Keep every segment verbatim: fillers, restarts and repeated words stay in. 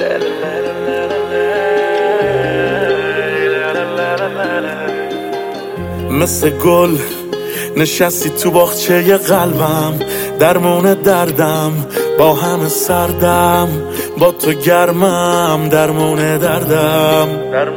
مثل گل نشستی تو باغچه قلبم، درمون دردم با همه سردم، با تو گرمم درمون دردم.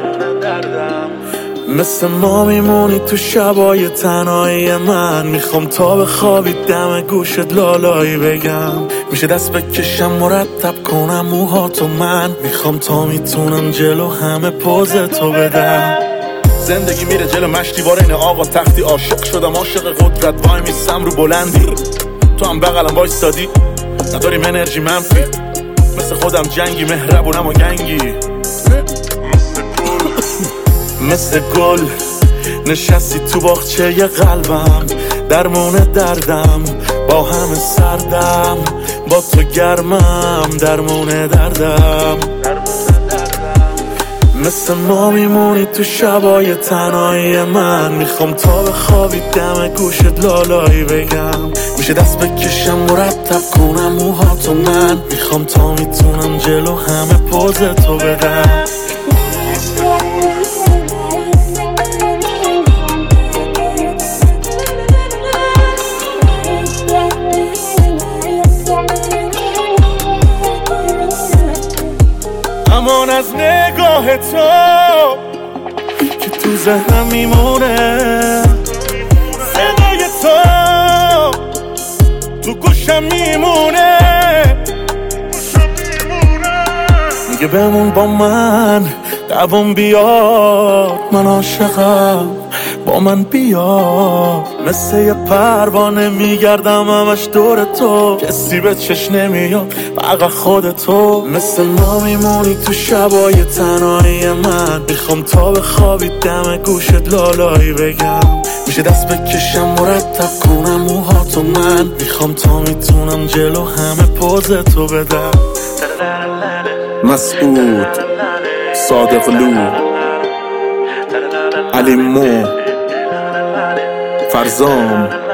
مثل ما میمونی تو شبای تنهایی من، میخوام تا بخوابی دم گوشت لالایی بگم، میشه دست بکشم مرتب کنم موهاتو من، میخوام تا میتونم جلو همه پوز تو بدم. زندگی میره جلو مشتی این آقا تختی، عاشق شدم عاشق قدرت، وای میستم رو بلندی، تو هم بغلم وایستادی، نداریم انرژی منفی، مثل خودم جنگی مهربونم و گنگی. مثل گل نشستی تو باغچه قلبم، درمون دردم با همه سردم، با تو گرمم درمون دردم. مثل ما میمونی تو شبای تنهایی من، میخوام تا بخوابی دم گوشت لالایی بگم، میشه دست بکشم مرتب کنم موهاتو من، میخوام تا میتونم جلو همه پوز تو بدم. امان از نگاه تو که تو ذهنم میمونه، صدای تو تو گوشم میمونه، میگه بمون با من دوام بیار، من عاشقم با من بیا. مثل یه پروانه میگردم همش دور تو، کسی به چشم نمیاد فقط خودتو. مثل ما میمونی تو شبای تنهایی من، میخوام تا بخوابی دم گوشت لالایی بگم، میشه دست بکشم مرتب کنم موهاتو من، میخوام تا میتونم جلو همه پوز تو بدم. مسعود صادقلو، علی مو، فرزام